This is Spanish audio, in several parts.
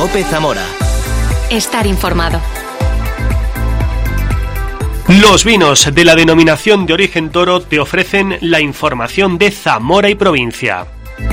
COPE Zamora. Estar informado. Los vinos de la denominación de origen Toro te ofrecen la información de Zamora y provincia.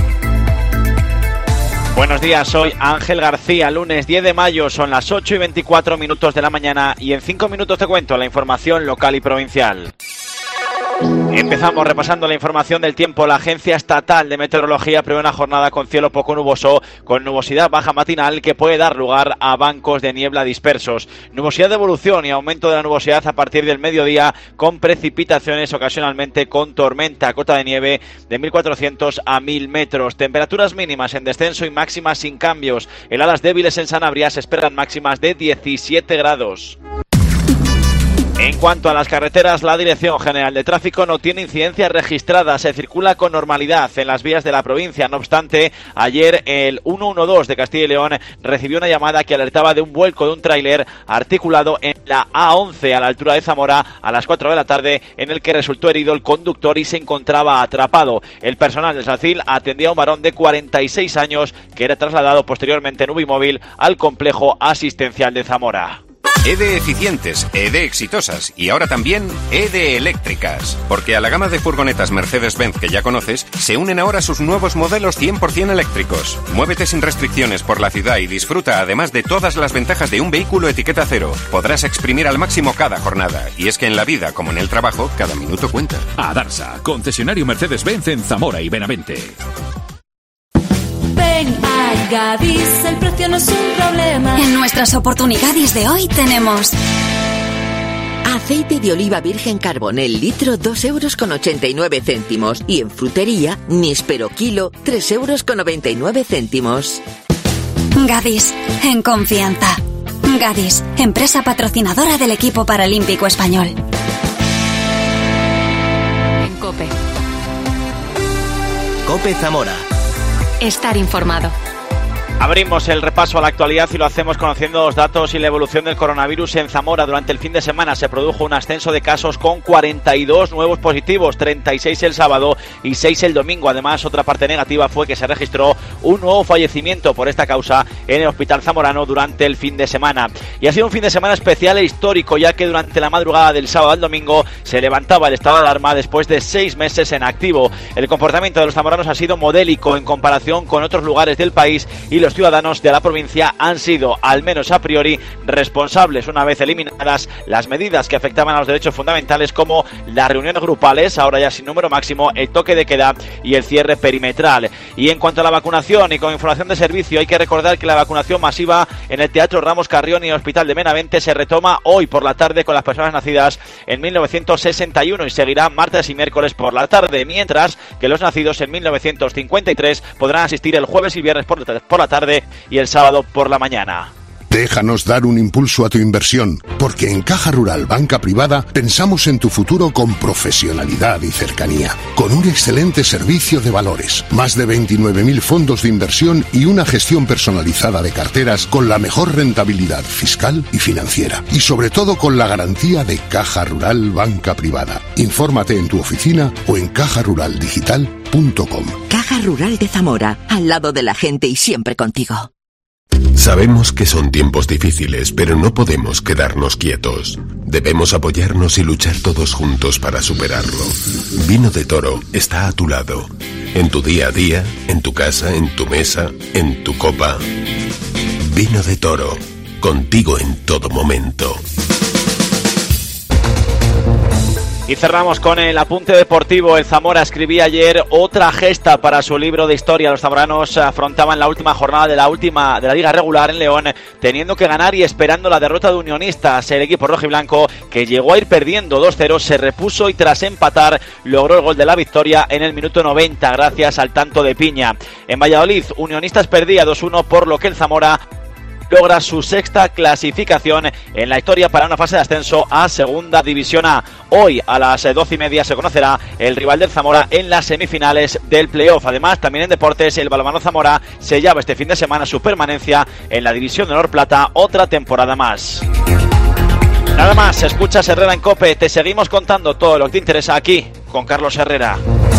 Buenos días, soy Ángel García, lunes 10 de mayo, son las 8:24 de la mañana y en 5 minutos te cuento la información local y provincial. Empezamos repasando la información del tiempo. La Agencia Estatal de Meteorología prevé una jornada con cielo poco nuboso, con nubosidad baja matinal que puede dar lugar a bancos de niebla dispersos. Nubosidad de evolución y aumento de la nubosidad a partir del mediodía, con precipitaciones ocasionalmente con tormenta, cota de nieve de 1.400 a 1.000 metros. Temperaturas mínimas en descenso y máximas sin cambios. Heladas débiles en Sanabria, se esperan máximas de 17 grados. En cuanto a las carreteras, la Dirección General de Tráfico no tiene incidencias registradas, se circula con normalidad en las vías de la provincia. No obstante, ayer el 112 de Castilla y León recibió una llamada que alertaba de un vuelco de un tráiler articulado en la A11 a la altura de Zamora a las 4 de la tarde, en el que resultó herido el conductor y se encontraba atrapado. El personal del SACIL atendía a un varón de 46 años que era trasladado posteriormente en Ubimóvil al complejo asistencial de Zamora. EDE eficientes, EDE exitosas y ahora también EDE eléctricas. Porque a la gama de furgonetas Mercedes-Benz que ya conoces, se unen ahora sus nuevos modelos 100% eléctricos. Muévete sin restricciones por la ciudad y disfruta además de todas las ventajas de un vehículo etiqueta cero. Podrás exprimir al máximo cada jornada. Y es que en la vida, como en el trabajo, cada minuto cuenta. Adarsa, concesionario Mercedes-Benz en Zamora y Benavente. Ven a Gadis, el precio no es un problema. En nuestras oportunidades de hoy tenemos aceite de oliva virgen Carbonel litro 2,89 €. Y en frutería, níspero kilo 3,99 €. Gadis, en confianza. Gadis, empresa patrocinadora del equipo paralímpico español. En COPE. COPE Zamora. Estar informado. Abrimos el repaso a la actualidad y lo hacemos conociendo los datos y la evolución del coronavirus en Zamora. Durante el fin de semana se produjo un ascenso de casos con 42 nuevos positivos, 36 el sábado y 6 el domingo. Además, otra parte negativa fue que se registró un nuevo fallecimiento por esta causa en el hospital zamorano durante el fin de semana. Y ha sido un fin de semana especial e histórico, ya que durante la madrugada del sábado al domingo se levantaba el estado de alarma después de 6 meses en activo. El comportamiento de los zamoranos ha sido modélico en comparación con otros lugares del país y los ciudadanos de la provincia han sido, al menos a priori, responsables una vez eliminadas las medidas que afectaban a los derechos fundamentales, como las reuniones grupales, ahora ya sin número máximo, el toque de queda y el cierre perimetral. Y en cuanto a la vacunación y con información de servicio, hay que recordar que la vacunación masiva en el Teatro Ramos Carrión y el Hospital de Benavente se retoma hoy por la tarde con las personas nacidas en 1961 y seguirá martes y miércoles por la tarde, mientras que los nacidos en 1953 podrán asistir el jueves y viernes por la tarde y el sábado por la mañana. Déjanos dar un impulso a tu inversión, porque en Caja Rural Banca Privada pensamos en tu futuro con profesionalidad y cercanía, con un excelente servicio de valores, más de 29.000 fondos de inversión y una gestión personalizada de carteras con la mejor rentabilidad fiscal y financiera, y sobre todo con la garantía de Caja Rural Banca Privada. Infórmate en tu oficina o en cajaruraldigital.com. Caja Rural de Zamora, al lado de la gente y siempre contigo. Sabemos que son tiempos difíciles, pero no podemos quedarnos quietos. Debemos apoyarnos y luchar todos juntos para superarlo. Vino de Toro está a tu lado. En tu día a día, en tu casa, en tu mesa, en tu copa. Vino de Toro, contigo en todo momento. Y cerramos con el apunte deportivo. El Zamora escribía ayer otra gesta para su libro de historia. Los zamoranos afrontaban la última jornada de la liga regular en León, teniendo que ganar y esperando la derrota de Unionistas. El equipo rojiblanco, que llegó a ir perdiendo 2-0, se repuso y tras empatar logró el gol de la victoria en el minuto 90 gracias al tanto de Piña. En Valladolid, Unionistas perdía 2-1, por lo que el Zamora logra su sexta clasificación en la historia para una fase de ascenso a Segunda División A. Hoy a las 12:30 se conocerá el rival del Zamora en las semifinales del playoff. Además, también en deportes, el balonmano Zamora sellaba este fin de semana su permanencia en la División de Honor Plata otra temporada más. Nada más, escuchas Herrera en COPE, te seguimos contando todo lo que te interesa aquí con Carlos Herrera.